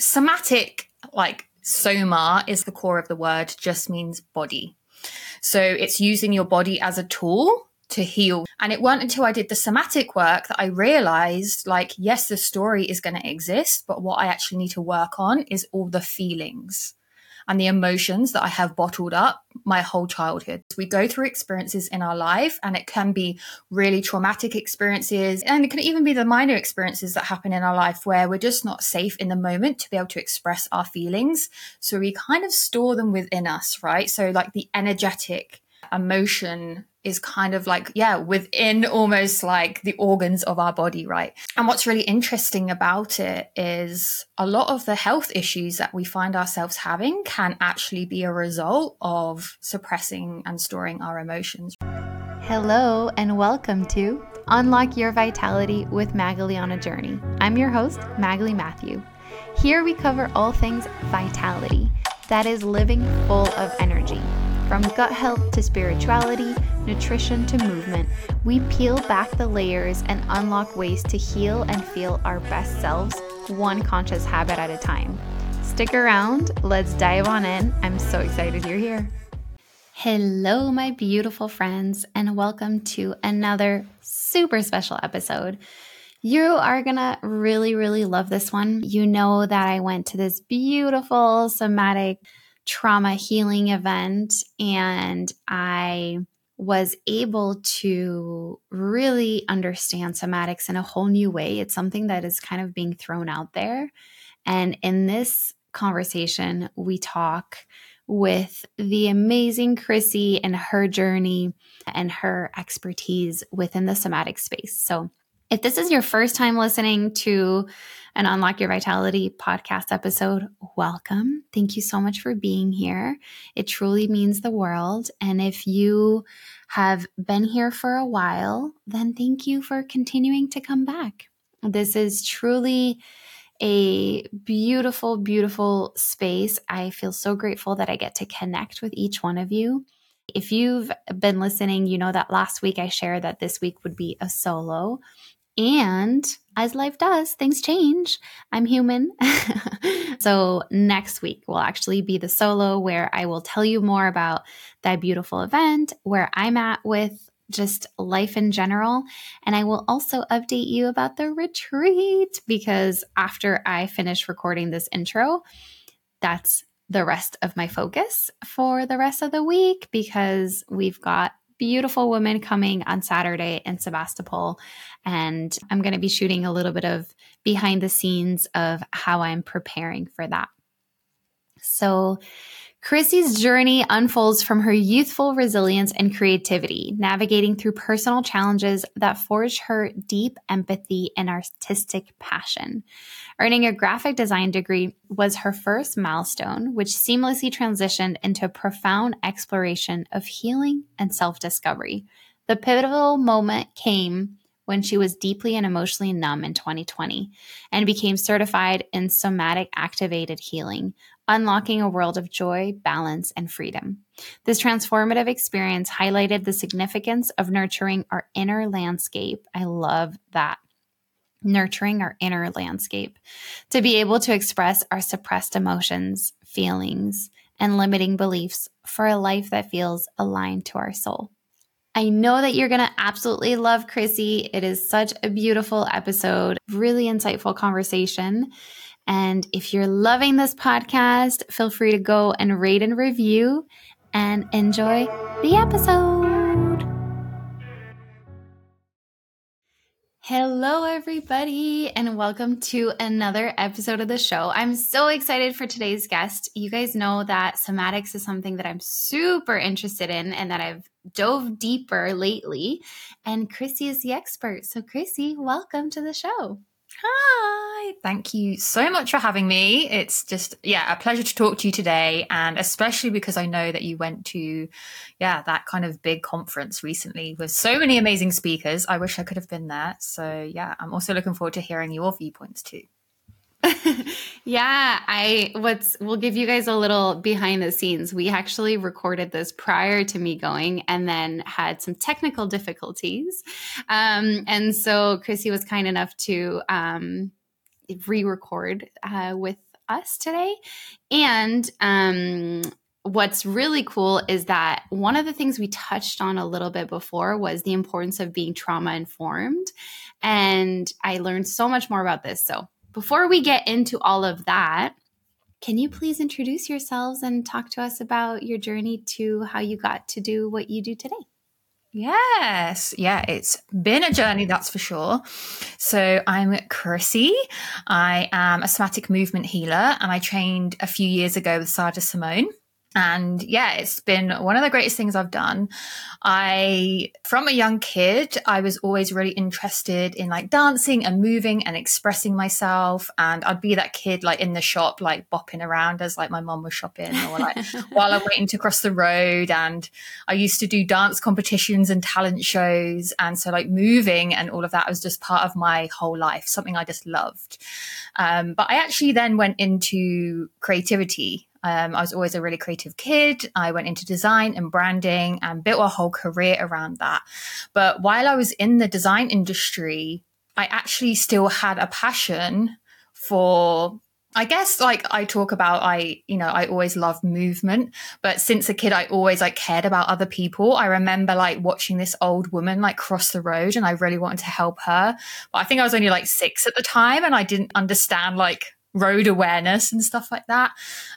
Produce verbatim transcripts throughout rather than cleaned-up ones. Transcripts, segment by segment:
somatic, like soma is the core of the word, just means body. So it's using your body as a tool to heal. And it weren't until I did the somatic work that I realized, like, yes, the story is going to exist, but what I actually need to work on is all the feelings and the emotions that I have bottled up my whole childhood. We go through experiences in our life, and it can be really traumatic experiences, and it can even be the minor experiences that happen in our life where we're just not safe in the moment to be able to express our feelings. So we kind of store them within us, right? So like the energetic emotion is kind of like, yeah, within almost like the organs of our body, right? And what's really interesting about it is a lot of the health issues that we find ourselves having can actually be a result of suppressing and storing our emotions. Hello and welcome to Unlock Your Vitality with Magali on a Journey. I'm your host, Magali Matthew. Here we cover all things vitality, that is living full of energy. From gut health to spirituality, nutrition to movement, we peel back the layers and unlock ways to heal and feel our best selves, one conscious habit at a time. Stick around, let's dive on in. I'm so excited you're here. Hello, my beautiful friends, and welcome to another super special episode. You are gonna really, really love this one. You know that I went to this beautiful somatic trauma healing event, and I was able to really understand somatics in a whole new way. It's something that is kind of being thrown out there. And in this conversation, we talk with the amazing Chrissy and her journey and her expertise within the somatic space. So if this is your first time listening to an Unlock Your Vitality podcast episode, welcome. Thank you so much for being here. It truly means the world. And if you have been here for a while, then thank you for continuing to come back. This is truly a beautiful, beautiful space. I feel so grateful that I get to connect with each one of you. If you've been listening, you know that last week I shared that this week would be a solo. And as life does, things change. I'm human. So next week will actually be the solo where I will tell you more about that beautiful event, where I'm at with just life in general. And I will also update you about the retreat, because after I finish recording this intro, that's the rest of my focus for the rest of the week, because we've got beautiful women coming on Saturday in Sebastopol. And I'm going to be shooting a little bit of behind the scenes of how I'm preparing for that. So Chrissy's journey unfolds from her youthful resilience and creativity, navigating through personal challenges that forged her deep empathy and artistic passion. Earning a graphic design degree was her first milestone, which seamlessly transitioned into a profound exploration of healing and self-discovery. The pivotal moment came when she was deeply and emotionally numb in twenty twenty and became certified in somatic activated healing, unlocking a world of joy, balance, and freedom. This transformative experience highlighted the significance of nurturing our inner landscape. I love that. Nurturing our inner landscape to be able to express our suppressed emotions, feelings, and limiting beliefs for a life that feels aligned to our soul. I know that you're going to absolutely love Chrissy. It is such a beautiful episode, really insightful conversation. And if you're loving this podcast, feel free to go and rate and review and enjoy the episode. Hello, everybody, and welcome to another episode of the show. I'm so excited for today's guest. You guys know that somatics is something that I'm super interested in and that I've dove deeper lately. And Chrissy is the expert. So Chrissy, welcome to the show. Hi, thank you so much for having me. It's just, yeah, a pleasure to talk to you today. And especially because I know that you went to, yeah, that kind of big conference recently with so many amazing speakers. I wish I could have been there. So yeah, I'm also looking forward to hearing your viewpoints too. Yeah, I what's we'll give you guys a little behind the scenes. We actually recorded this prior to me going and then had some technical difficulties. Um, and so Chrissy was kind enough to um, re-record uh, with us today. And um, what's really cool is that one of the things we touched on a little bit before was the importance of being trauma informed. And I learned so much more about this. So before we get into all of that, can you please introduce yourselves and talk to us about your journey to how you got to do what you do today? Yes. Yeah, it's been a journey, that's for sure. So I'm Chrissy. I am a somatic movement healer, and I trained a few years ago with Sada Simone. And yeah, it's been one of the greatest things I've done. I, from a young kid, I was always really interested in like dancing and moving and expressing myself. And I'd be that kid like in the shop, like bopping around as like my mom was shopping, or like while I'm waiting to cross the road. And I used to do dance competitions and talent shows. And so like moving and all of that was just part of my whole life, something I just loved. Um, but I actually then went into creativity. Um, I was always a really creative kid. I went into design and branding and built a whole career around that. But while I was in the design industry, I actually still had a passion for, I guess, like I talk about, I, you know, I always loved movement, but since a kid, I always like cared about other people. I remember like watching this old woman like cross the road, and I really wanted to help her. But I think I was only like six at the time, and I didn't understand like road awareness and stuff like that.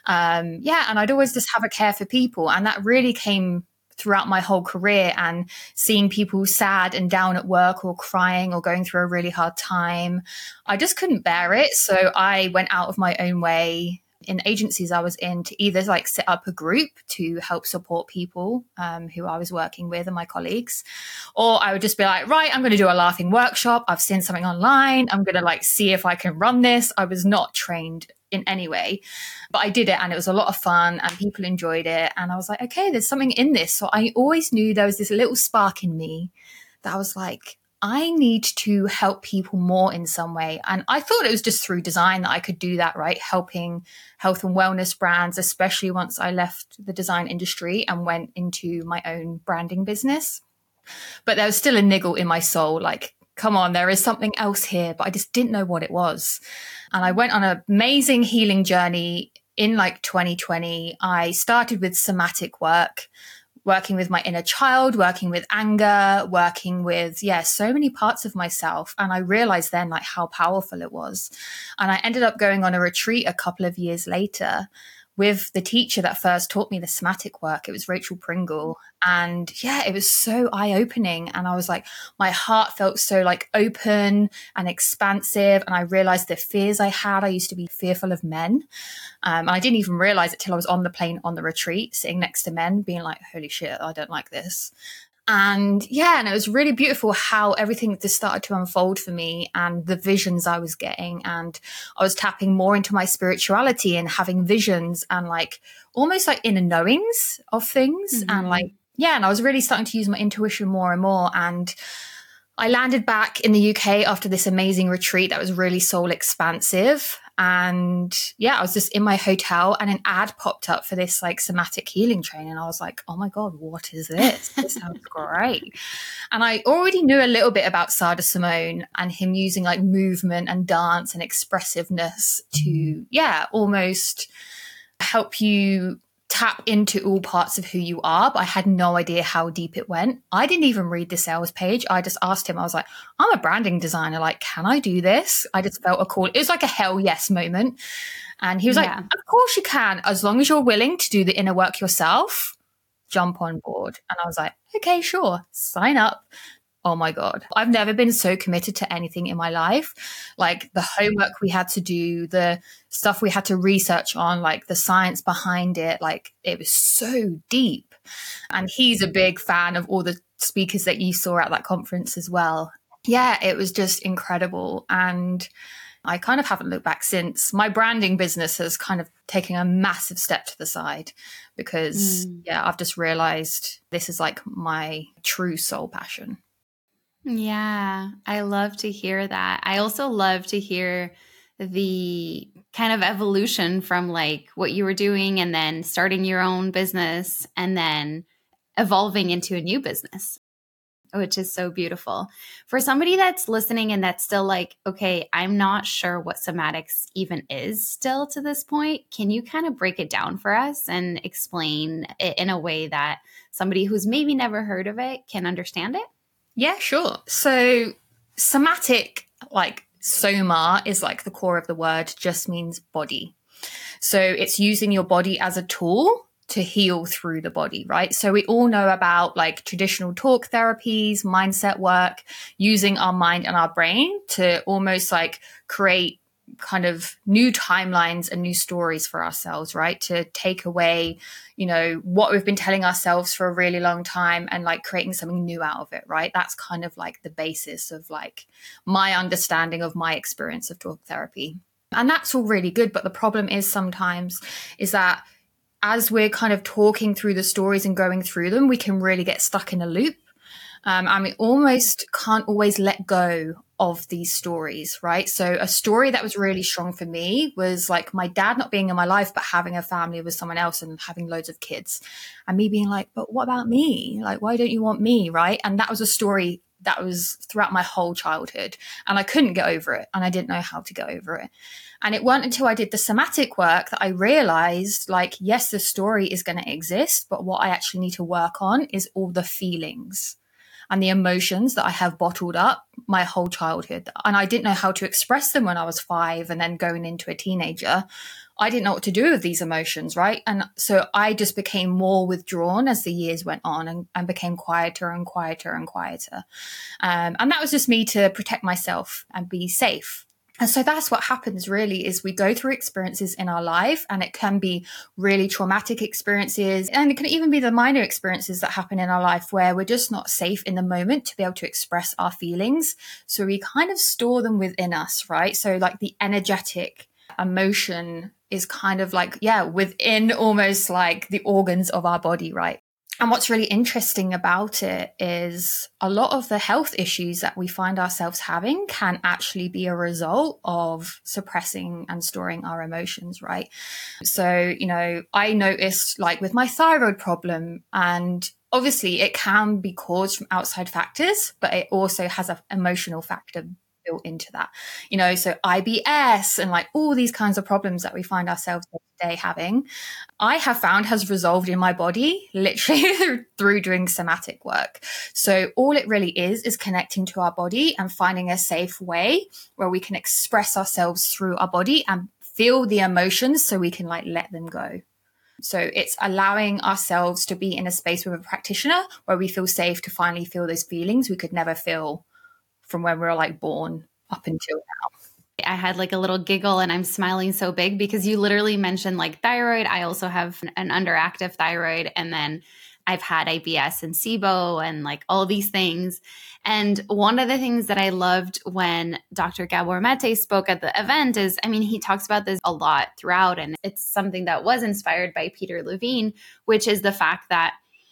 Um, yeah. And I'd always just have a care for people. And that really came throughout my whole career, and seeing people sad and down at work or crying or going through a really hard time. I just couldn't bear it. So I went out of my own way in agencies I was in to either like set up a group to help support people um, who I was working with and my colleagues, or I would just be like, right, I'm going to do a laughing workshop. I've seen something online. I'm going to like see if I can run this. I was not trained in any way, but I did it, and it was a lot of fun and people enjoyed it. And I was like, okay, there's something in this. So I always knew there was this little spark in me that I was like, I need to help people more in some way. And I thought it was just through design that I could do that, right? Helping health and wellness brands, especially once I left the design industry and went into my own branding business. But there was still a niggle in my soul, like, come on, there is something else here, but I just didn't know what it was. And I went on an amazing healing journey in like twenty twenty. I started with somatic work, working with my inner child, working with anger, working with, yeah, so many parts of myself. And I realized then like how powerful it was. And I ended up going on a retreat a couple of years later with the teacher that first taught me the somatic work. It was Rachel Pringle. And yeah, it was so eye-opening. And I was like, my heart felt so like open and expansive. And I realized the fears I had. I used to be fearful of men. Um, and I didn't even realize it till I was on the plane on the retreat, sitting next to men, being like, holy shit, I don't like this. And yeah, and it was really beautiful how everything just started to unfold for me, and the visions I was getting. And I was tapping more into my spirituality and having visions and like almost like inner knowings of things. Mm-hmm. And like, yeah, and I was really starting to use my intuition more and more. And I landed back in the U K after this amazing retreat that was really soul expansive. And yeah, I was just in my hotel, and an ad popped up for this like somatic healing training. And I was like, oh my God, what is this? This sounds great. And I already knew a little bit about Sada Simone and him using like movement and dance and expressiveness to, yeah, almost help you tap into all parts of who you are. But I had no idea how deep it went. I didn't even read the sales page. I just asked him, I was like, I'm a branding designer. Like, can I do this? I just felt a call. It was like a hell yes moment. And he was yeah. like, of course you can. As long as you're willing to do the inner work yourself, jump on board. And I was like, okay, sure. Sign up. Oh my God. I've never been so committed to anything in my life. Like the homework we had to do, the stuff we had to research on, like the science behind it, like it was so deep. And he's a big fan of all the speakers that you saw at that conference as well. Yeah, it was just incredible. And I kind of haven't looked back since. My branding business has kind of taken a massive step to the side because, mm. yeah, I've just realized this is like my true soul passion. Yeah, I love to hear that. I also love to hear the kind of evolution from like what you were doing and then starting your own business and then evolving into a new business. which is so beautiful. For somebody that's listening and that's still like, okay, I'm not sure what somatics even is still to this point, can you kind of break it down for us and explain it in a way that somebody who's maybe never heard of it can understand it? Yeah, sure. So somatic, like soma is like the core of the word, just means body. So it's using your body as a tool to heal through the body, right? So we all know about like traditional talk therapies, mindset work, using our mind and our brain to almost like create kind of new timelines and new stories for ourselves, right? To take away, you know, what we've been telling ourselves for a really long time and like creating something new out of it, right? That's kind of like the basis of like my understanding of my experience of talk therapy. And that's all really good. But the problem is sometimes is that as we're kind of talking through the stories and going through them, we can really get stuck in a loop. Um, and we almost can't always let go of these stories, right? So a story that was really strong for me was like my dad not being in my life, but having a family with someone else and having loads of kids. And me being like, but what about me? Like, why don't you want me, right? And that was a story that was throughout my whole childhood. And I couldn't get over it. And I didn't know how to get over it. And it wasn't until I did the somatic work that I realized, like, yes, the story is going to exist, but what I actually need to work on is all the feelings and the emotions that I have bottled up my whole childhood. And I didn't know how to express them when I was five and then going into a teenager. I didn't know what to do with these emotions, right? And so I just became more withdrawn as the years went on and, and became quieter and quieter and quieter. Um, and that was just me to protect myself and be safe. And so that's what happens really is we go through experiences in our life, and it can be really traumatic experiences, and it can even be the minor experiences that happen in our life where we're just not safe in the moment to be able to express our feelings. So we kind of store them within us, right? So like the energetic emotion is kind of like, yeah, within almost like the organs of our body, right? And what's really interesting about it is a lot of the health issues that we find ourselves having can actually be a result of suppressing and storing our emotions, right? So, you know, I noticed like with my thyroid problem, and obviously it can be caused from outside factors, but it also has an emotional factor built into that, you know, so I B S and like all these kinds of problems that we find ourselves today having, I have found has resolved in my body literally through doing somatic work. So all it really is, is connecting to our body and finding a safe way where we can express ourselves through our body and feel the emotions so we can like let them go. So it's allowing ourselves to be in a space with a practitioner where we feel safe to finally feel those feelings we could never feel from when we were like born up until now. I had like a little giggle and I'm smiling so big because you literally mentioned like thyroid. I also have an underactive thyroid, and then I've had I B S and SIBO and like all these things. And one of the things that I loved when Doctor Gabor Mate spoke at the event is, I mean, he talks about this a lot throughout, and it's something that was inspired by Peter Levine, which is the fact that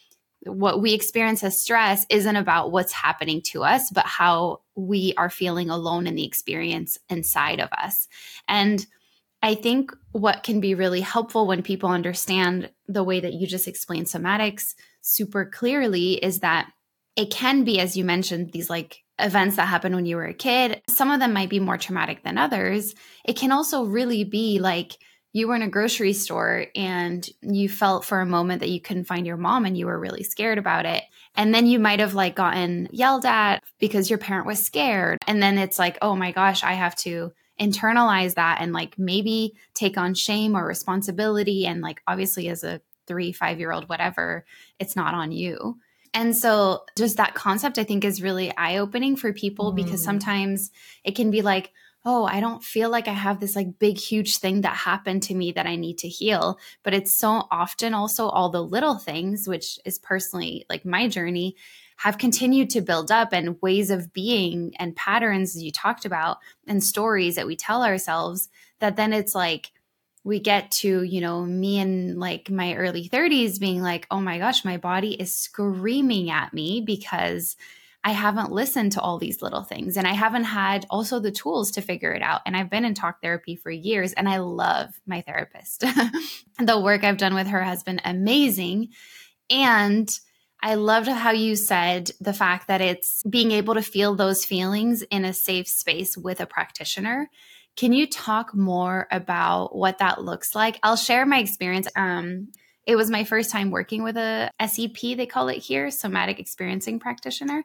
what we experience as stress isn't about what's happening to us, but how we are feeling alone in the experience inside of us. And I think what can be really helpful when people understand the way that you just explained somatics super clearly is that it can be, as you mentioned, these like events that happen when you were a kid. Some of them might be more traumatic than others. It can also really be like you were in a grocery store and you felt for a moment that you couldn't find your mom and you were really scared about it. And then you might have like gotten yelled at because your parent was scared. And then it's like, oh my gosh, I have to internalize that and like maybe take on shame or responsibility. And like, obviously as a three, five-year-old, whatever, it's not on you. And so just that concept, I think, is really eye-opening for people mm. because sometimes it can be like, oh, I don't feel like I have this like big, huge thing that happened to me that I need to heal. But it's so often also all the little things, which is personally like my journey, have continued to build up, and ways of being and patterns, as you talked about, and stories that we tell ourselves, that then it's like we get to, you know, me in like my early thirties being like, oh my gosh, my body is screaming at me because I haven't listened to all these little things, and I haven't had also the tools to figure it out. And I've been in talk therapy for years, and I love my therapist. The work I've done with her has been amazing. And I loved how you said the fact that it's being able to feel those feelings in a safe space with a practitioner. Can you talk more about what that looks like? I'll share my experience. Um, it was my first time working with a S E P, they call it here, somatic experiencing practitioner.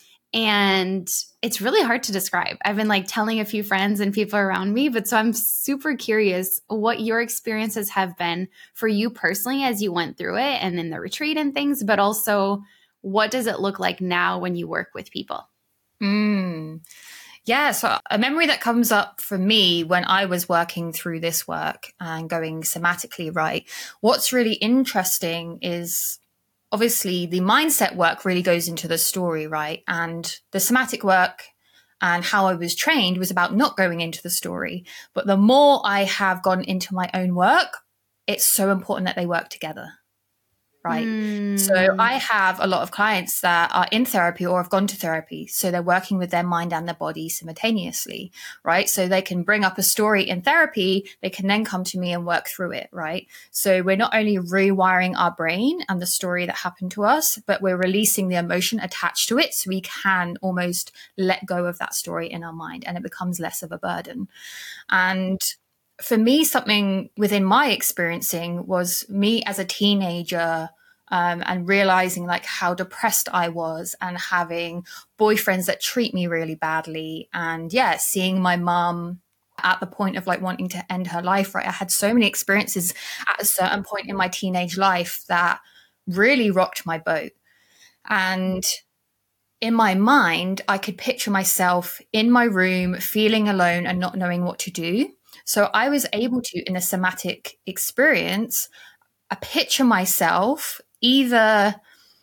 And it's really hard to describe. I've been like telling a few friends and people around me, but so I'm super curious what your experiences have been for you personally as you went through it and in the retreat and things, but also what does it look like now when you work with people? Mm. Yeah, so a memory that comes up for me when I was working through this work and going somatically, right? What's really interesting is obviously the mindset work really goes into the story, right? And the somatic work and how I was trained was about not going into the story. But the more I have gone into my own work, it's so important that they work together. Right. Mm. So I have a lot of clients that are in therapy or have gone to therapy. So they're working with their mind and their body simultaneously. Right. So they can bring up a story in therapy. They can then come to me and work through it. Right. So we're not only rewiring our brain and the story that happened to us, but we're releasing the emotion attached to it. So we can almost let go of that story in our mind and it becomes less of a burden. And for me, something within my experiencing was me as a teenager um, and realizing like how depressed I was and having boyfriends that treat me really badly. And yeah, seeing my mom at the point of like wanting to end her life, right? I had so many experiences at a certain point in my teenage life that really rocked my boat. And in my mind, I could picture myself in my room, feeling alone and not knowing what to do. So I was able to, in a somatic experience, I picture myself either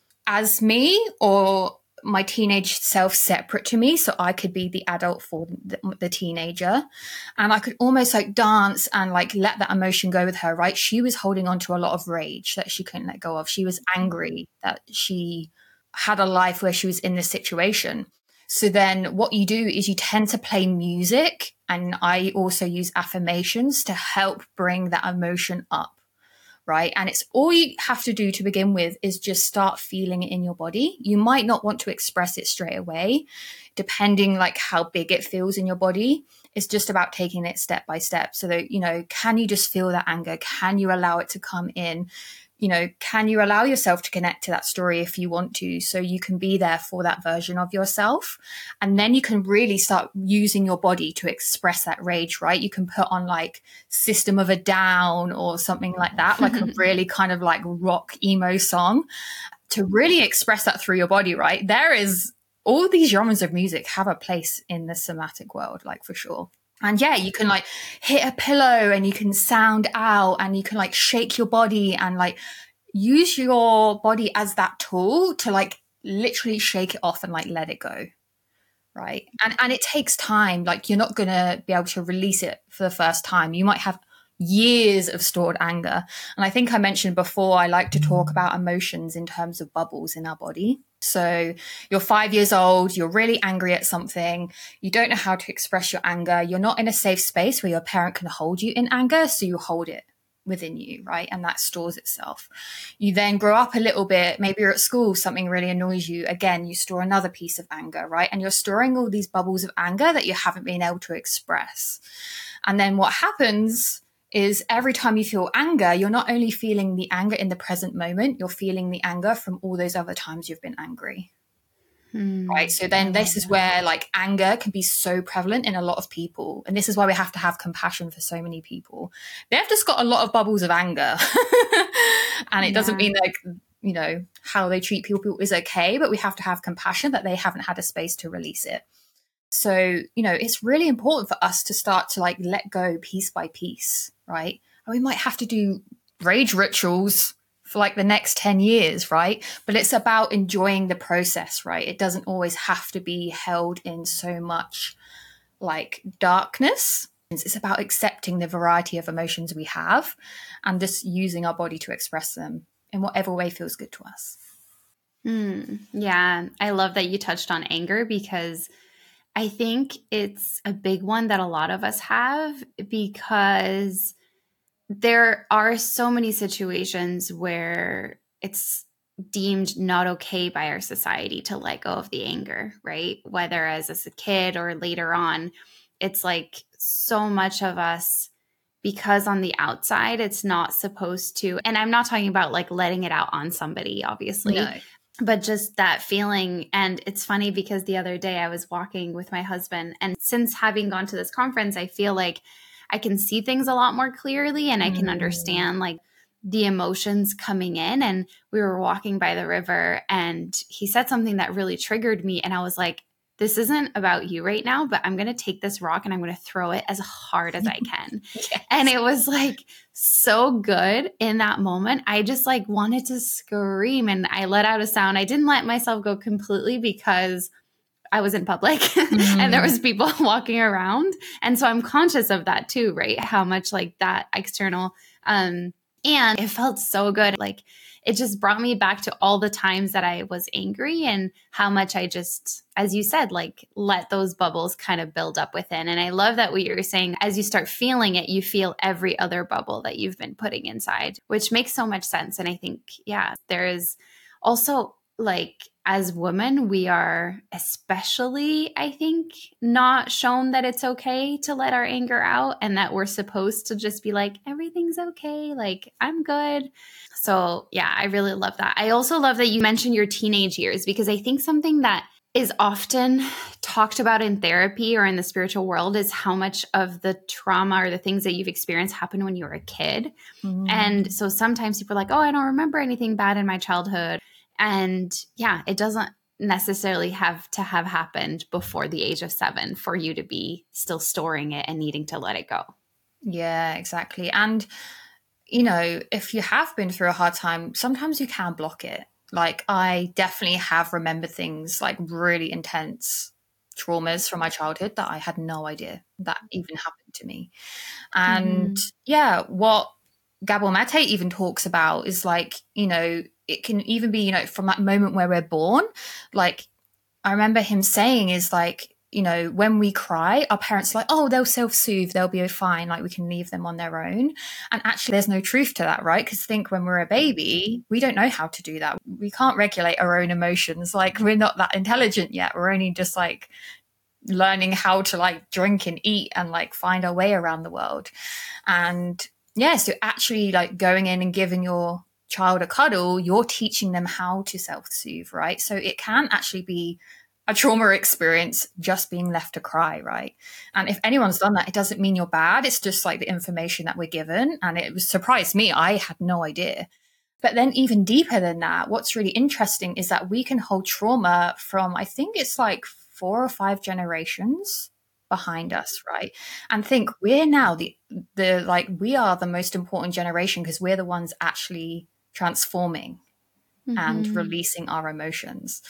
as me or my teenage self separate to me. So I could be the adult for the, the teenager. And I could almost like dance and like let that emotion go with her, right? She was holding on to a lot of rage that she couldn't let go of. She was angry that she had a life where she was in this situation. So then what you do is you tend to play music, and I also use affirmations to help bring that emotion up, right? And it's all you have to do to begin with is just start feeling it in your body. You might not want to express it straight away, depending like how big it feels in your body. It's just about taking it step by step so that, you know, can you just feel that anger? Can you allow it to come in? You know, can you allow yourself to connect to that story if you want to, so you can be there for that version of yourself? And then you can really start using your body to express that rage, right? You can put on like System of a Down or something like that, like a really kind of like rock emo song to really express that through your body, right? There is all these genres of music have a place in the somatic world, like for sure. And yeah, you can like hit a pillow and you can sound out and you can like shake your body and like use your body as that tool to like literally shake it off and like let it go. Right. And and it takes time. Like you're not going to be able to release it for the first time. You might have years of stored anger. And I think I mentioned before, I like to talk about emotions in terms of bubbles in our body. So you're five years old, you're really angry at something, you don't know how to express your anger, you're not in a safe space where your parent can hold you in anger, so you hold it within you, right? And that stores itself. You then grow up a little bit, maybe you're at school, something really annoys you, again, you store another piece of anger, right? And you're storing all these bubbles of anger that you haven't been able to express. And then what happens is every time you feel anger, you're not only feeling the anger in the present moment, you're feeling the anger from all those other times you've been angry. Hmm. Right. So then this is where like anger can be so prevalent in a lot of people. And this is why we have to have compassion for so many people. They've just got a lot of bubbles of anger. And it yeah. doesn't mean like, you know, how they treat people is okay, but we have to have compassion that they haven't had a space to release it. So, you know, it's really important for us to start to like let go piece by piece, right? And we might have to do rage rituals for like the next ten years, right? But it's about enjoying the process, right? It doesn't always have to be held in so much like darkness. It's about accepting the variety of emotions we have and just using our body to express them in whatever way feels good to us. Mm, yeah, I love that you touched on anger because I think it's a big one that a lot of us have because there are so many situations where it's deemed not okay by our society to let go of the anger, right? Whether as, as a kid or later on, it's like so much of us, because on the outside, it's not supposed to, and I'm not talking about like letting it out on somebody, obviously, No. but just that feeling. And it's funny because the other day I was walking with my husband, and since having gone to this conference, I feel like I can see things a lot more clearly, and I can Mm. understand like the emotions coming in. And we were walking by the river, and he said something that really triggered me. And I was like, this isn't about you right now, but I'm going to take this rock and I'm going to throw it as hard as I can. Yes. And it was like so good in that moment. I just like wanted to scream, and I let out a sound. I didn't let myself go completely because I was in public Mm. and there was people walking around. And so I'm conscious of that too, right? How much like that external, um, and it felt so good. Like it just brought me back to all the times that I was angry and how much I just, as you said, like let those bubbles kind of build up within. And I love that what you're saying, as you start feeling it, you feel every other bubble that you've been putting inside, which makes so much sense. And I think, yeah, there is also like, as women, we are especially, I think, not shown that it's okay to let our anger out, and that we're supposed to just be like, everything's okay, like I'm good. So yeah, I really love that. I also love that you mentioned your teenage years, because I think something that is often talked about in therapy or in the spiritual world is how much of the trauma or the things that you've experienced happened when you were a kid. Mm. And so sometimes people are like, oh, I don't remember anything bad in my childhood. And yeah, it doesn't necessarily have to have happened before the age of seven for you to be still storing it and needing to let it go. Yeah, exactly. And, you know, if you have been through a hard time, sometimes you can block it. Like I definitely have remembered things like really intense traumas from my childhood that I had no idea that even happened to me. And Mhm. yeah, what Gabor Mate even talks about is like, you know, it can even be, you know, from that moment where we're born. Like I remember him saying is like, you know, when we cry, our parents are like, oh, they'll self-soothe, they'll be fine, like we can leave them on their own. And actually there's no truth to that, right? Because think when we're a baby, we don't know how to do that. We can't regulate our own emotions. Like we're not that intelligent yet. We're only just like learning how to like drink and eat and like find our way around the world. And yeah, so actually like going in and giving your child a cuddle, you're teaching them how to self-soothe, right? So it can actually be a trauma experience just being left to cry, right? And if anyone's done that, it doesn't mean you're bad. It's just like the information that we're given. And it was surprised me. I had no idea. But then even deeper than that, what's really interesting is that we can hold trauma from, I think it's like four or five generations behind us, right? And think we're now the, the like, we are the most important generation because we're the ones actually transforming and Mhm. releasing our emotions.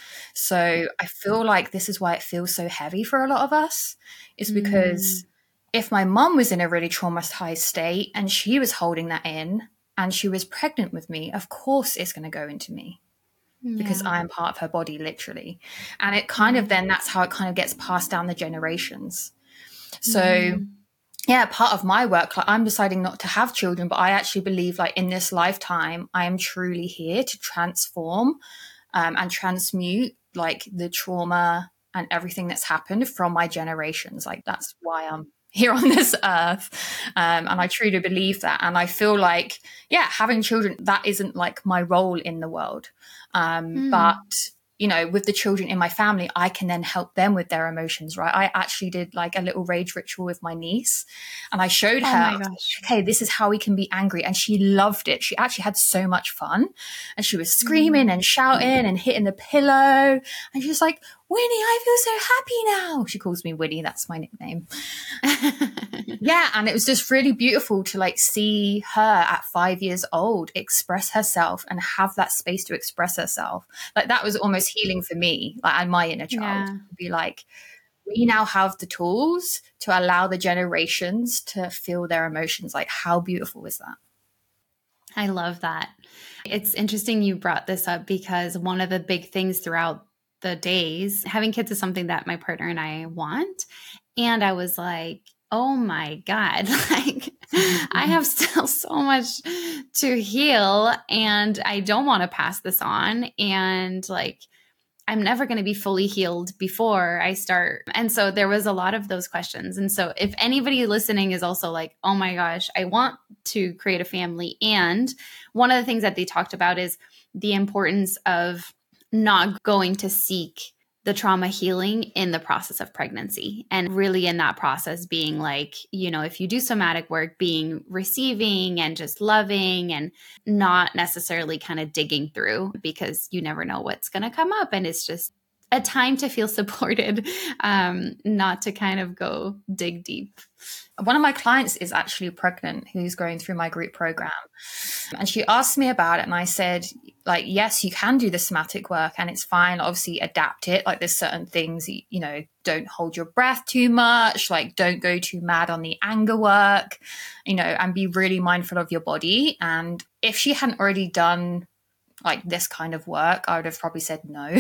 So I feel like this is why it feels so heavy for a lot of us, is because Mm. if my mum was in a really traumatized state and she was holding that in and she was pregnant with me, of course it's going to go into me because Yeah. I am part of her body, literally. And it kind of then that's how it kind of gets passed down the generations. So Mhm. yeah, part of my work, like I'm deciding not to have children, but I actually believe like in this lifetime, I am truly here to transform um, and transmute like the trauma and everything that's happened from my generations. Like that's why I'm here on this earth. Um, and I truly believe that. And I feel like, yeah, having children, that isn't like my role in the world. Um, Mm. But you know, with the children in my family, I can then help them with their emotions, right? I actually did like a little rage ritual with my niece and I showed Oh her, my gosh. okay, this is how we can be angry. And she loved it. She actually had so much fun and she was screaming and shouting and hitting the pillow. And she was like, Winnie, I feel so happy now. She calls me Winnie. That's my nickname. Yeah. And it was just really beautiful to like see her at five years old express herself and have that space to express herself. Like that was almost healing for me, like and my inner child Yeah. to be like, we now have the tools to allow the generations to feel their emotions. Like how beautiful is that? I love that. It's interesting you brought this up because one of the big things throughout the days, having kids is something that my partner and I want. And I was like, oh my God, like I have still so much to heal and I don't want to pass this on. And like, I'm never going to be fully healed before I start. And so there was a lot of those questions. And so if anybody listening is also like, oh my gosh, I want to create a family. And one of the things that they talked about is the importance of not going to seek the trauma healing in the process of pregnancy. And really in that process being like, you know, if you do somatic work, being receiving and just loving and not necessarily kind of digging through, because you never know what's going to come up. And it's just a time to feel supported, um, not to kind of go dig deep. One of my clients is actually pregnant, who's going through my group program. And she asked me about it. And I said, like, yes, you can do the somatic work and it's fine. Obviously adapt it. Like there's certain things, you know, don't hold your breath too much. Like don't go too mad on the anger work, you know, and be really mindful of your body. And if she hadn't already done like this kind of work, I would have probably said no.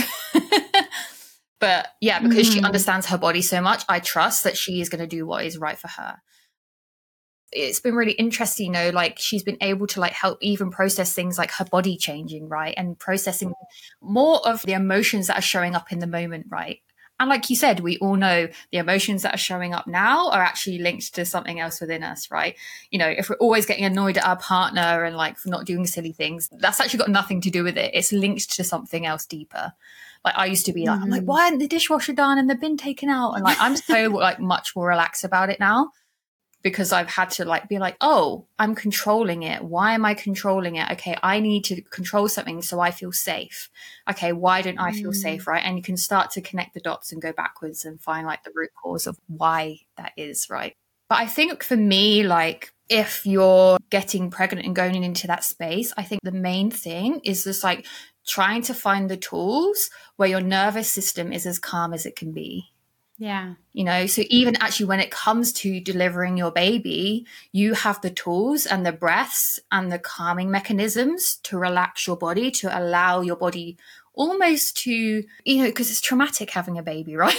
But yeah, because mm. she understands her body so much, I trust that she is going to do what is right for her. It's been really interesting, you know, like she's been able to like help even process things like her body changing, right? And processing more of the emotions that are showing up in the moment, right? And like you said, we all know the emotions that are showing up now are actually linked to something else within us, right? You know, if we're always getting annoyed at our partner and like for not doing silly things, that's actually got nothing to do with it. It's linked to something else deeper. Like I used to be like, mm-hmm. I'm like, why isn't the dishwasher done and the bin taken out? And like, I'm so like much more relaxed about it now because I've had to like be like, oh, I'm controlling it. Why am I controlling it? Okay, I need to control something so I feel safe. Okay, why don't I feel mm. safe, right? And you can start to connect the dots and go backwards and find like the root cause of why that is, right? But I think for me, like if you're getting pregnant and going into that space, I think the main thing is just like trying to find the tools where your nervous system is as calm as it can be. Yeah. You know, so even actually when it comes to delivering your baby, you have the tools and the breaths and the calming mechanisms to relax your body, to allow your body almost to, you know, because it's traumatic having a baby, right?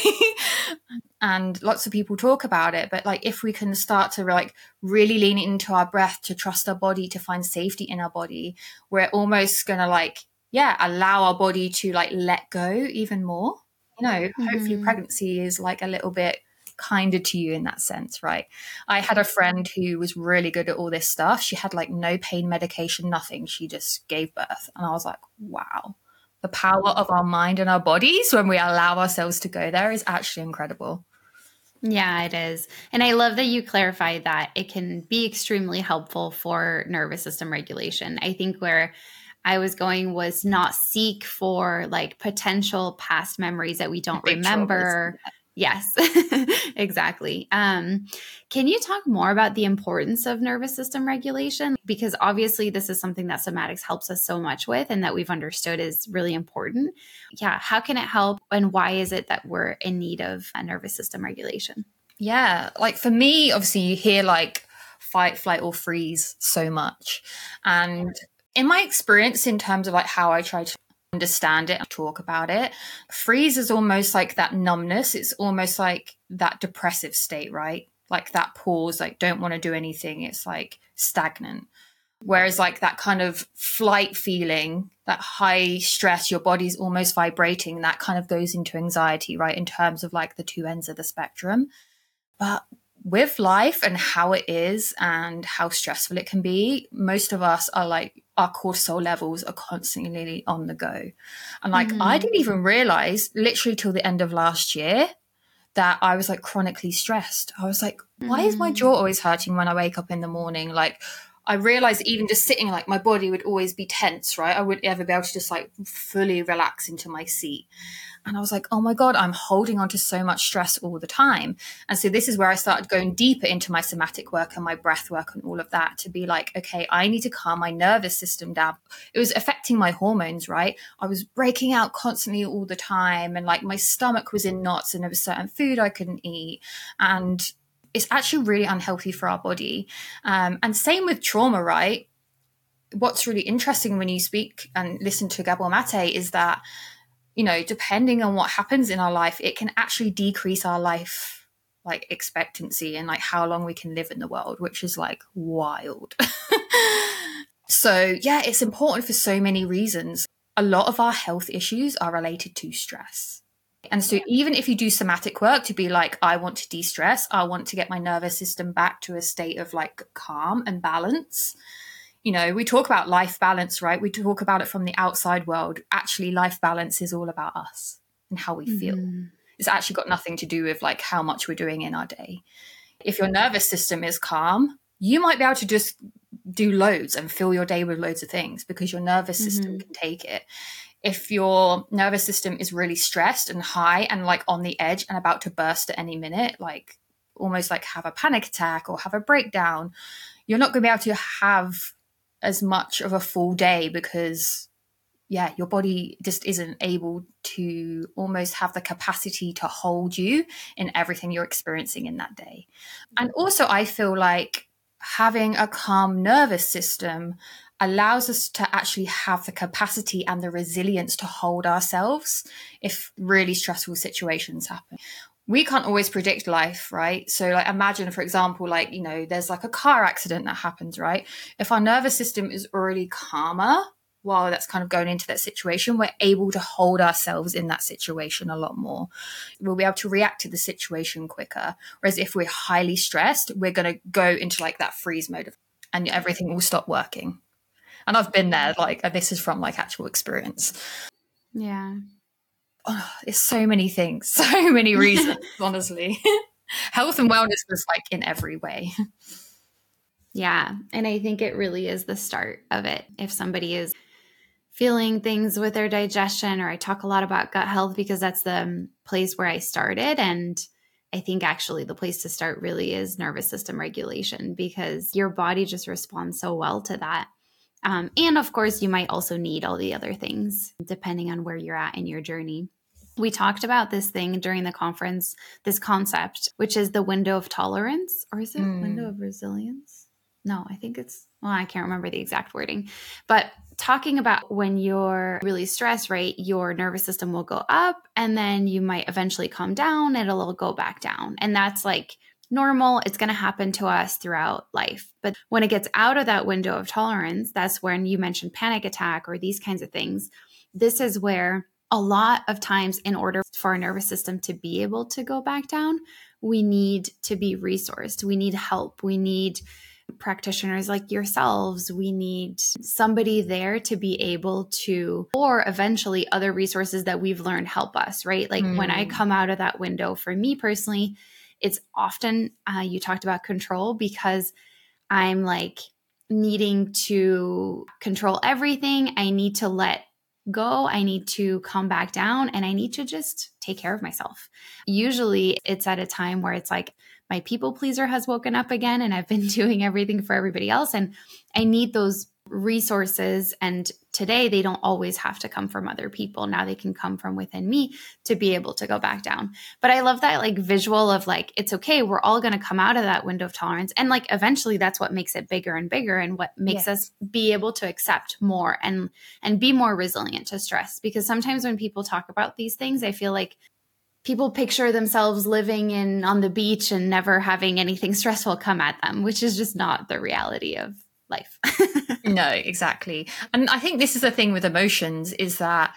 And lots of people talk about it. But like if we can start to like really lean into our breath, to trust our body, to find safety in our body, we're almost going to like, yeah, allow our body to like let go even more. You know, mm-hmm. hopefully pregnancy is like a little bit kinder to you in that sense, right? I had a friend who was really good at all this stuff. She had like no pain medication, nothing. She just gave birth. And I was like, wow, the power of our mind and our bodies when we allow ourselves to go there is actually incredible. Yeah, it is. And I love that you clarify that it can be extremely helpful for nervous system regulation. I think where I was going was not seek for like potential past memories that we don't remember. Yes, exactly. Um, can you talk more about the importance of nervous system regulation? Because obviously this is something that somatics helps us so much with and that we've understood is really important. Yeah. How can it help? And why is it that we're in need of a nervous system regulation? Yeah. Like for me, obviously you hear like fight, flight, or freeze so much. And in my experience, in terms of like how I try to understand it and talk about it, freeze is almost like that numbness. It's almost like that depressive state, right? Like that pause, like don't want to do anything. It's like stagnant. Whereas like that kind of flight feeling, that high stress, your body's almost vibrating, that kind of goes into anxiety, right? In terms of like the two ends of the spectrum. But with life and how it is and how stressful it can be, most of us are like, our cortisol levels are constantly on the go. And like, mm-hmm. I didn't even realize literally till the end of last year that I was like chronically stressed. I was like, why mm-hmm. is my jaw always hurting when I wake up in the morning? Like, I realized even just sitting, like my body would always be tense, right? I wouldn't ever be able to just like fully relax into my seat. And I was like, oh my God, I'm holding on to so much stress all the time. And so this is where I started going deeper into my somatic work and my breath work and all of that, to be like, okay, I need to calm my nervous system down. It was affecting my hormones, right? I was breaking out constantly all the time. And like my stomach was in knots and there was certain food I couldn't eat. And it's actually really unhealthy for our body. Um, and same with trauma, right? What's really interesting when you speak and listen to Gabor Mate is that, you know, depending on what happens in our life, it can actually decrease our life like expectancy and like how long we can live in the world, which is like wild. So yeah, it's important for so many reasons. A lot of our health issues are related to stress. And so even if you do somatic work to be like, I want to de-stress, I want to get my nervous system back to a state of like calm and balance. You know, we talk about life balance, right? We talk about it from the outside world. Actually, life balance is all about us and how we feel. Mm-hmm. It's actually got nothing to do with like how much we're doing in our day. If your nervous system is calm, you might be able to just do loads and fill your day with loads of things because your nervous system mm-hmm. can take it. If your nervous system is really stressed and high and like on the edge and about to burst at any minute, like almost like have a panic attack or have a breakdown, you're not going to be able to have as much of a full day because, yeah, your body just isn't able to almost have the capacity to hold you in everything you're experiencing in that day. And also, I feel like having a calm nervous system allows us to actually have the capacity and the resilience to hold ourselves if really stressful situations happen. We can't always predict life, right? So like imagine, for example, like, you know, there's like a car accident that happens, right? If our nervous system is already calmer while that's kind of going into that situation, we're able to hold ourselves in that situation a lot more. We'll be able to react to the situation quicker. Whereas if we're highly stressed, we're going to go into like that freeze mode and everything will stop working. And I've been there, like this is from like actual experience. Yeah. Oh, there's so many things, so many reasons, honestly. Health and wellness was like in every way. Yeah. And I think it really is the start of it. If somebody is feeling things with their digestion, or I talk a lot about gut health because that's the place where I started. And I think actually the place to start really is nervous system regulation because your body just responds so well to that. Um, and of course, you might also need all the other things depending on where you're at in your journey. We talked about this thing during the conference, this concept, which is the window of tolerance, or is it mm. window of resilience? No, I think it's, well, I can't remember the exact wording, but talking about when you're really stressed, right, your nervous system will go up and then you might eventually calm down and it'll go back down. And that's like normal. It's going to happen to us throughout life. But when it gets out of that window of tolerance, that's when you mentioned panic attack or these kinds of things. This is where a lot of times in order for our nervous system to be able to go back down, we need to be resourced. We need help. We need practitioners like yourselves. We need somebody there to be able to, or eventually other resources that we've learned help us, right? Like mm. when I come out of that window, for me personally, it's often, uh, you talked about control because I'm like needing to control everything. I need to let go. I need to come back down and I need to just take care of myself. Usually it's at a time where it's like my people pleaser has woken up again and I've been doing everything for everybody else. And I need those resources. And today they don't always have to come from other people. Now they can come from within me to be able to go back down. But I love that like visual of like, it's okay. We're all going to come out of that window of tolerance. And like, eventually that's what makes it bigger and bigger and what makes yes. us be able to accept more and, and be more resilient to stress. Because sometimes when people talk about these things, I feel like people picture themselves living in on the beach and never having anything stressful come at them, which is just not the reality of life. No, exactly. And I think this is the thing with emotions is that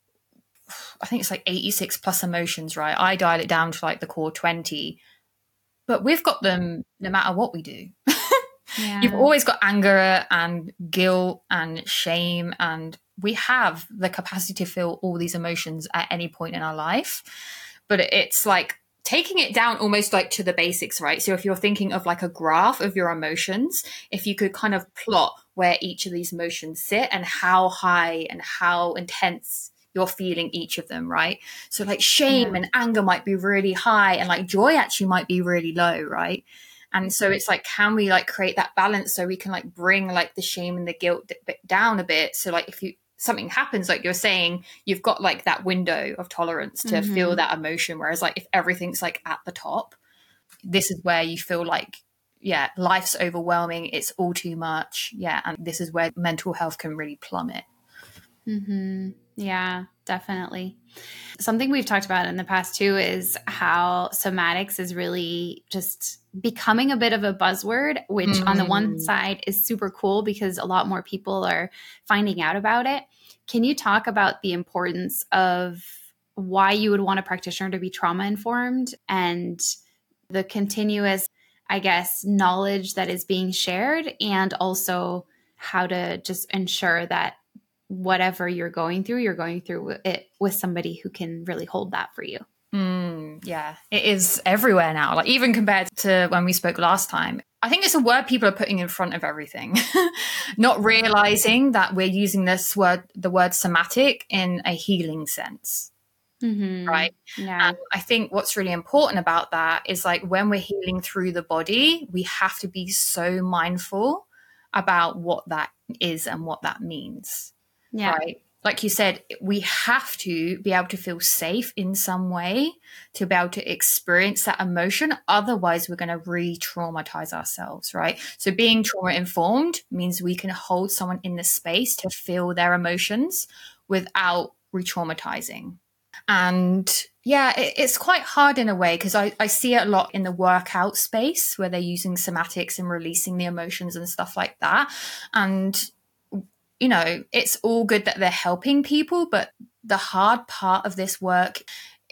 I think it's like eighty-six plus emotions, right? I dial it down to like the core twenty, but we've got them no matter what we do. Yeah. You've always got anger and guilt and shame, and we have the capacity to feel all these emotions at any point in our life. But it's like taking it down almost like to the basics, right? So if you're thinking of like a graph of your emotions, if you could kind of plot where each of these emotions sit and how high and how intense you're feeling each of them, right? So like shame yeah. and anger might be really high and like joy actually might be really low, right? And so it's like, can we like create that balance so we can like bring like the shame and the guilt d- down a bit? So like if you something happens, like you're saying, you've got like that window of tolerance to mm-hmm. feel that emotion. Whereas like if everything's like at the top, this is where you feel like, yeah, life's overwhelming. It's all too much. Yeah. And this is where mental health can really plummet. Mm-hmm. Yeah. Definitely. Something we've talked about in the past too is how somatics is really just becoming a bit of a buzzword, which mm. on the one side is super cool because a lot more people are finding out about it. Can you talk about the importance of why you would want a practitioner to be trauma informed and the continuous, I guess, knowledge that is being shared, and also how to just ensure that whatever you're going through, you're going through it with somebody who can really hold that for you. Mm, yeah, it is everywhere now. Like even compared to when we spoke last time, I think it's a word people are putting in front of everything, not realizing that we're using this word, the word somatic, in a healing sense. Mm-hmm. Right. Yeah. And I think what's really important about that is like when we're healing through the body, we have to be so mindful about what that is and what that means. Yeah. Right. Like you said, we have to be able to feel safe in some way to be able to experience that emotion. Otherwise, we're going to re-traumatize ourselves, right? So being trauma-informed means we can hold someone in the space to feel their emotions without re-traumatizing. And yeah, it, it's quite hard in a way because I, I see it a lot in the workout space where they're using somatics and releasing the emotions and stuff like that. And you know, it's all good that they're helping people, but the hard part of this work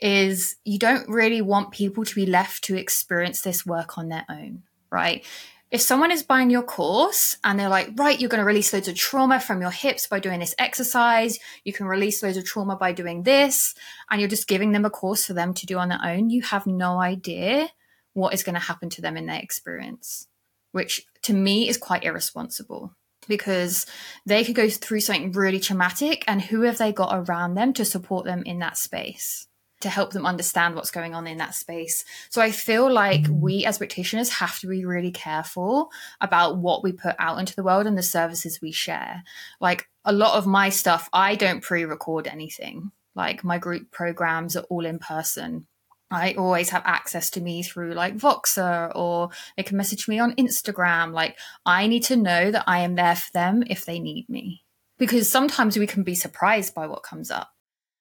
is you don't really want people to be left to experience this work on their own, right? If someone is buying your course and they're like, right, you're going to release loads of trauma from your hips by doing this exercise, you can release loads of trauma by doing this, and you're just giving them a course for them to do on their own, you have no idea what is going to happen to them in their experience, which to me is quite irresponsible. Because they could go through something really traumatic, and who have they got around them to support them in that space, to help them understand what's going on in that space. So I feel like we as practitioners have to be really careful about what we put out into the world and the services we share. Like a lot of my stuff, I don't pre-record anything. Like my group programs are all in person. I always have access to me through like Voxer, or they can message me on Instagram. Like I need to know that I am there for them if they need me, because sometimes we can be surprised by what comes up.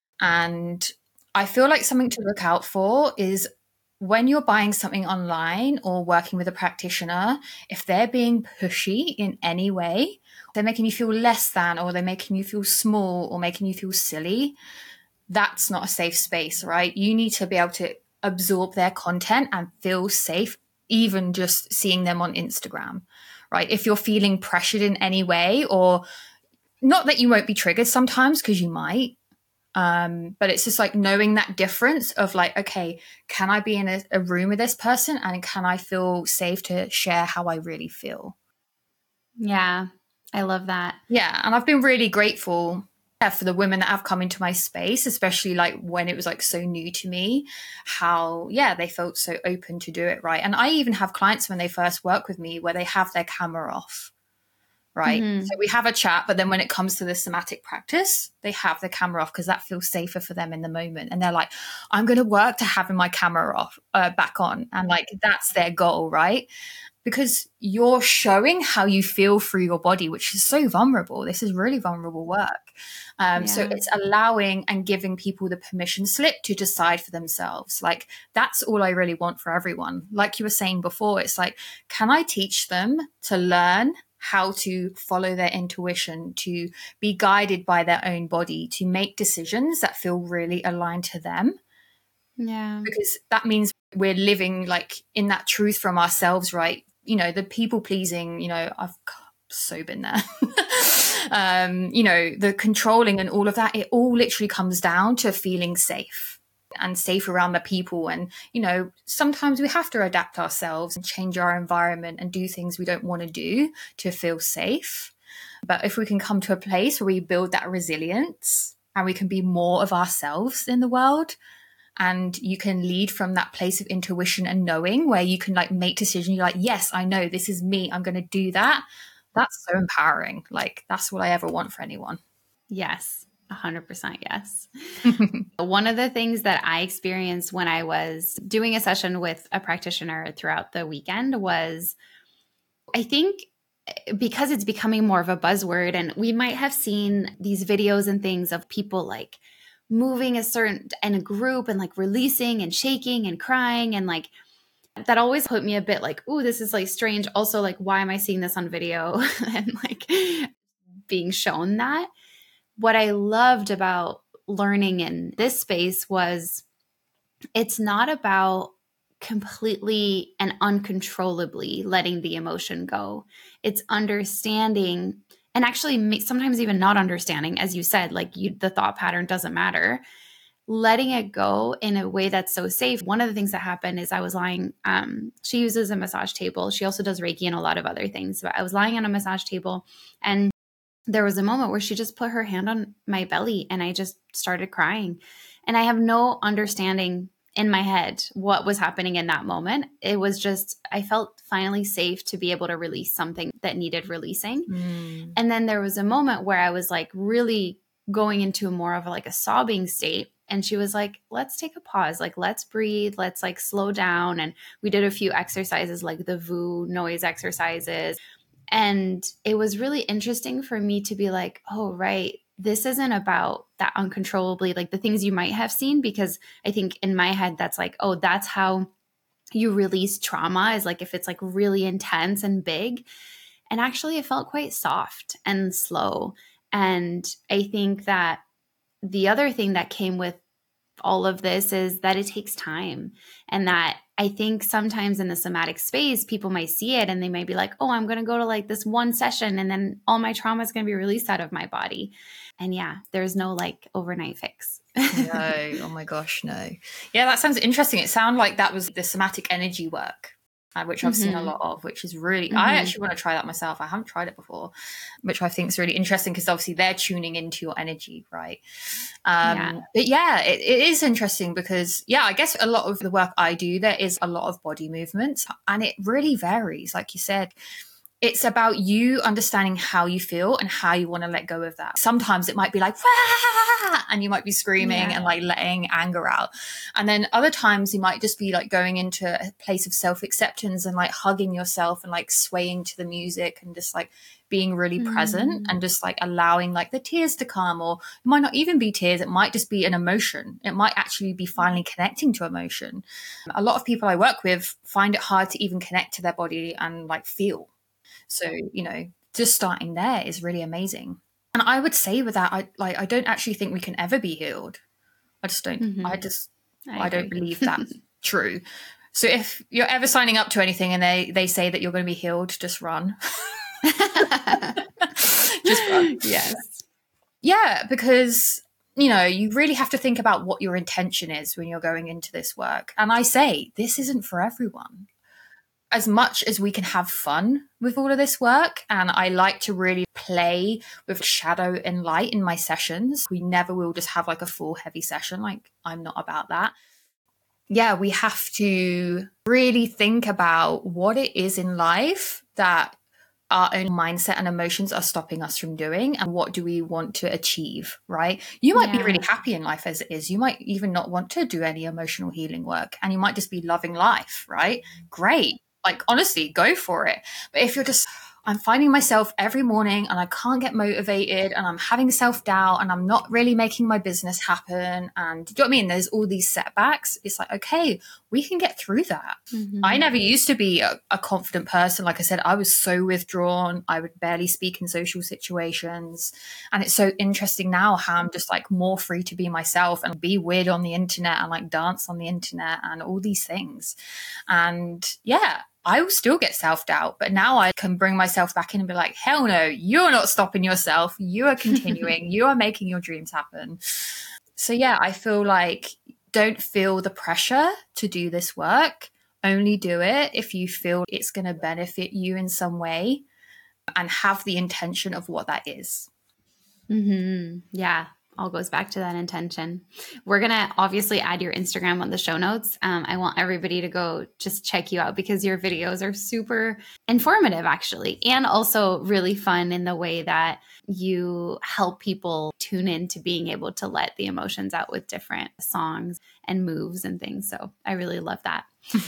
And I feel like something to look out for is when you're buying something online or working with a practitioner, if they're being pushy in any way, they're making you feel less than, or they're making you feel small, or making you feel silly, that's not a safe space, right? You need to be able to absorb their content and feel safe, even just seeing them on Instagram, right? If you're feeling pressured in any way, or not that you won't be triggered sometimes, because you might, um, but it's just like knowing that difference of like, okay, can I be in a, a room with this person and can I feel safe to share how I really feel? Yeah, I love that. Yeah, and I've been really grateful for the women that have come into my space, especially like when it was like so new to me, how, yeah, they felt so open to do it, right? And I even have clients when they first work with me where they have their camera off, right? Mm-hmm. So we have a chat, but then when it comes to the somatic practice, they have the camera off because that feels safer for them in the moment. And they're like, I'm going to work to having my camera off, uh, back on. And like, that's their goal, right? Because you're showing how you feel through your body, which is so vulnerable. This is really vulnerable work. Um, yeah. So it's allowing and giving people the permission slip to decide for themselves. Like, that's all I really want for everyone. Like you were saying before, it's like, can I teach them to learn how to follow their intuition, to be guided by their own body, to make decisions that feel really aligned to them? Yeah. Because that means we're living like in that truth from ourselves, right? You know, the people pleasing, you know, I've so been there. um, you know, the controlling and all of that, it all literally comes down to feeling safe and safe around the people. And, you know, sometimes we have to adapt ourselves and change our environment and do things we don't want to do to feel safe. But if we can come to a place where we build that resilience and we can be more of ourselves in the world, and you can lead from that place of intuition and knowing, where you can like make decisions. You're like, yes, I know this is me. I'm going to do that. That's so empowering. Like, that's what I ever want for anyone. Yes. A hundred percent. Yes. One of the things that I experienced when I was doing a session with a practitioner throughout the weekend was, I think because it's becoming more of a buzzword, and we might have seen these videos and things of people like moving a certain in a group and like releasing and shaking and crying. And like, that always put me a bit like, ooh, this is like strange. Also, like, why am I seeing this on video and like being shown that? What I loved about learning in this space was it's not about completely and uncontrollably letting the emotion go. It's understanding and actually sometimes even not understanding, as you said, like you, the thought pattern doesn't matter. Letting it go in a way that's so safe. One of the things that happened is I was lying, um, she uses a massage table. She also does Reiki and a lot of other things. But I was lying on a massage table and there was a moment where she just put her hand on my belly and I just started crying. And I have no understanding in my head what was happening in that moment. It was just, I felt finally safe to be able to release something that needed releasing. Mm. And then there was a moment where I was like really going into more of like a sobbing state. And she was like, let's take a pause. Like, let's breathe. Let's like slow down. And we did a few exercises like the V U noise exercises. And it was really interesting for me to be like, oh, right. This isn't about that uncontrollably, like the things you might have seen, because I think in my head, that's like, oh, that's how you release trauma, is like if it's like really intense and big. And actually it felt quite soft and slow. And I think that the other thing that came with all of this is that it takes time, and that I think sometimes in the somatic space, people might see it and they might be like, oh, I'm going to go to like this one session and then all my trauma is going to be released out of my body. And yeah, there's no like overnight fix. No. Oh my gosh, no. Yeah, that sounds interesting. It sounded like that was the somatic energy work, uh, which I've mm-hmm. seen a lot of, which is really, mm-hmm. I actually want to try that myself. I haven't tried it before, which I think is really interesting because obviously they're tuning into your energy, right? Um, yeah. But yeah, it, it is interesting because, yeah, I guess a lot of the work I do, there is a lot of body movement and it really varies. Like you said, it's about you understanding how you feel and how you want to let go of that. Sometimes it might be like, Wah! And you might be screaming yeah. and like letting anger out. And then other times you might just be like going into a place of self-acceptance and like hugging yourself and like swaying to the music and just like being really mm. present and just like allowing like the tears to come, or it might not even be tears. It might just be an emotion. It might actually be finally connecting to emotion. A lot of people I work with find it hard to even connect to their body and like feel. So, you know, just starting there is really amazing. And I would say with that, I like I don't actually think we can ever be healed. I just don't, mm-hmm. I just, I, I don't believe that's true. So if you're ever signing up to anything and they, they say that you're going to be healed, just run. Just run. Yes. Yeah, because, you know, you really have to think about what your intention is when you're going into this work. And I say, this isn't for everyone. As much as we can have fun with all of this work, and I like to really play with shadow and light in my sessions, we never will just have like a full heavy session. Like, I'm not about that. Yeah, we have to really think about what it is in life that our own mindset and emotions are stopping us from doing, and what do we want to achieve, right? You might yeah. be really happy in life as it is. You might even not want to do any emotional healing work, and you might just be loving life, right? Great. Like, honestly, go for it. But if you're just, I'm finding myself every morning and I can't get motivated and I'm having self-doubt and I'm not really making my business happen, and do you know what I mean? There's all these setbacks. It's like, okay, we can get through that. Mm-hmm. I never used to be a, a confident person. Like I said, I was so withdrawn. I would barely speak in social situations. And it's so interesting now how I'm just like more free to be myself and be weird on the internet and like dance on the internet and all these things. And yeah, I will still get self-doubt, but now I can bring myself back in and be like, hell no, you're not stopping yourself. You are continuing. You are making your dreams happen. So yeah, I feel like don't feel the pressure to do this work. Only do it if you feel it's going to benefit you in some way, and have the intention of what that is. Mm-hmm. Yeah. All goes back to that intention. We're going to obviously add your Instagram on the show notes. Um, I want everybody to go just check you out because your videos are super informative, actually, and also really fun in the way that you help people tune in to being able to let the emotions out with different songs and moves and things. So I really love that.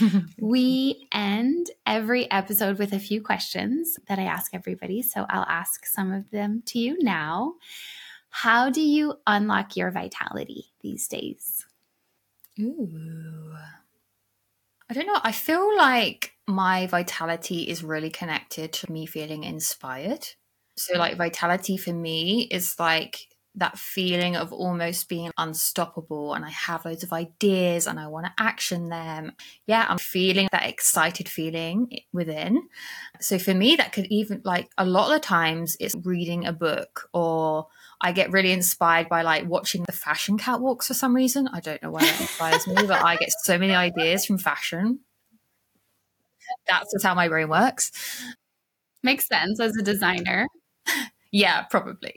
We end every episode with a few questions that I ask everybody. So I'll ask some of them to you now. How do you unlock your vitality these days? Ooh. I don't know. I feel like my vitality is really connected to me feeling inspired. So, like, vitality for me is like that feeling of almost being unstoppable, and I have loads of ideas and I want to action them. Yeah, I'm feeling that excited feeling within. So for me, that could even, like, a lot of the times it's reading a book, or I get really inspired by like watching the fashion catwalks for some reason. I don't know why that inspires me, but I get so many ideas from fashion. That's just how my brain works. Makes sense as a designer. Yeah, probably.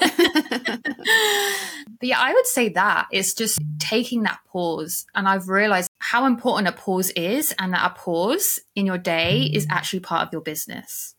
But yeah, I would say that it's just taking that pause. And I've realized how important a pause is, and that a pause in your day is actually part of your business.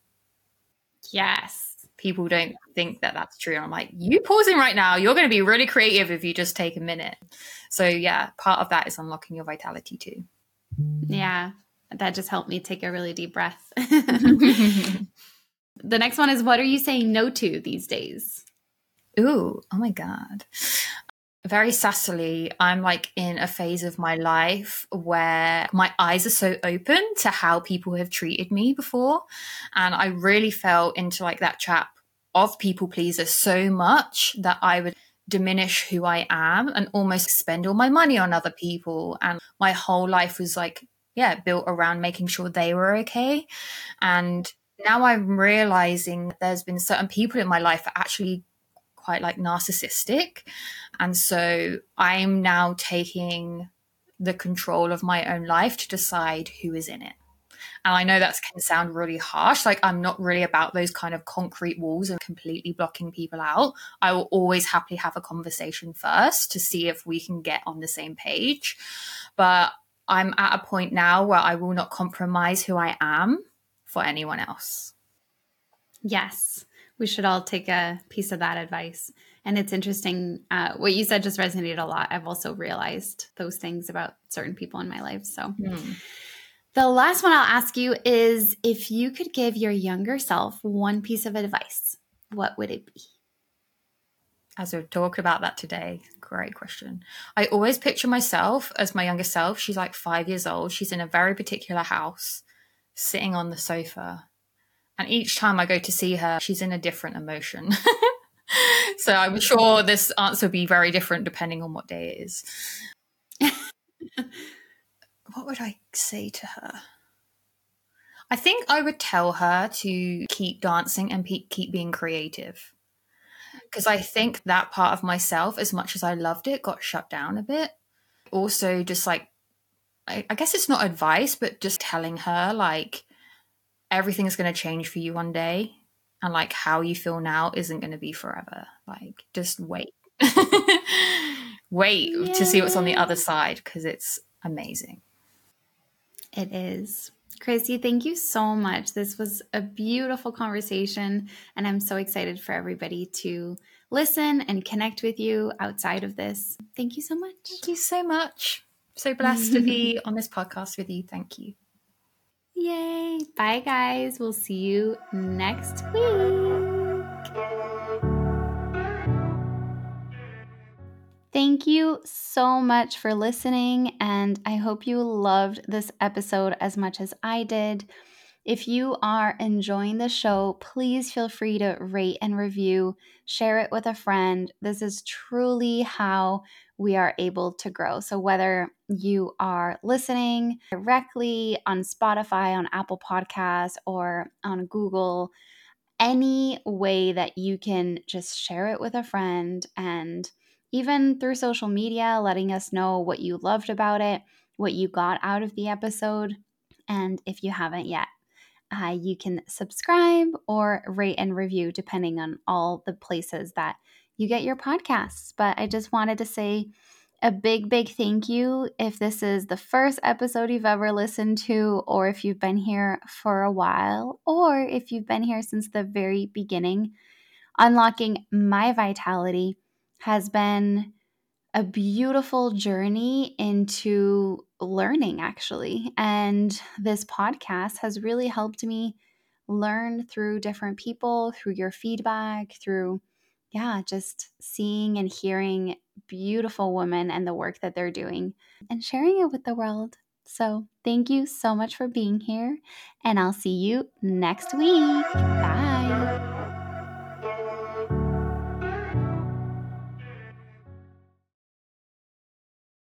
Yes. People don't think that that's true. I'm like, you pausing right now, you're going to be really creative if you just take a minute. So yeah, part of that is unlocking your vitality too. Yeah, that just helped me take a really deep breath. The next one is, what are you saying no to these days? Ooh, oh my God. Very sassily, I'm like in a phase of my life where my eyes are so open to how people have treated me before. And I really fell into like that trap of people pleaser so much that I would diminish who I am and almost spend all my money on other people. And my whole life was like, yeah, built around making sure they were okay. And now I'm realizing that there's been certain people in my life that actually quite like narcissistic. And so I'm now taking the control of my own life to decide who is in it. And I know that can sound really harsh. Like, I'm not really about those kind of concrete walls and completely blocking people out. I will always happily have a conversation first to see if we can get on the same page. But I'm at a point now where I will not compromise who I am for anyone else. Yes. We should all take a piece of that advice. And it's interesting. Uh, what you said just resonated a lot. I've also realized those things about certain people in my life. So mm. The last one I'll ask you is, if you could give your younger self one piece of advice, what would it be? As we talked about that today, great question. I always picture myself as my younger self. She's like five years old. She's in a very particular house, sitting on the sofa. And each time I go to see her, she's in a different emotion. So I'm sure this answer will be very different depending on what day it is. What would I say to her? I think I would tell her to keep dancing and pe- keep being creative. Because I think that part of myself, as much as I loved it, got shut down a bit. Also, just like, I, I guess it's not advice, but just telling her, like, everything's going to change for you one day. And like how you feel now isn't going to be forever. Like, just wait. Wait Yay. To see what's on the other side, because it's amazing. It is. Chrissy, thank you so much. This was a beautiful conversation, and I'm so excited for everybody to listen and connect with you outside of this. Thank you so much. Thank you so much. So blessed to be on this podcast with you. Thank you. Yay. Bye, guys. We'll see you next week. Thank you so much for listening, and I hope you loved this episode as much as I did. If you are enjoying the show, please feel free to rate and review, share it with a friend. This is truly how we are able to grow. So whether you are listening directly on Spotify, on Apple Podcasts, or on Google, any way that you can just share it with a friend, and even through social media, letting us know what you loved about it, what you got out of the episode. And if you haven't yet, uh, you can subscribe or rate and review depending on all the places that you get your podcasts. But I just wanted to say a big, big thank you if this is the first episode you've ever listened to, or if you've been here for a while, or if you've been here since the very beginning. Unlocking my vitality has been a beautiful journey into learning, actually. And this podcast has really helped me learn through different people, through your feedback, through yeah, just seeing and hearing beautiful women and the work that they're doing and sharing it with the world. So thank you so much for being here, and I'll see you next week. Bye.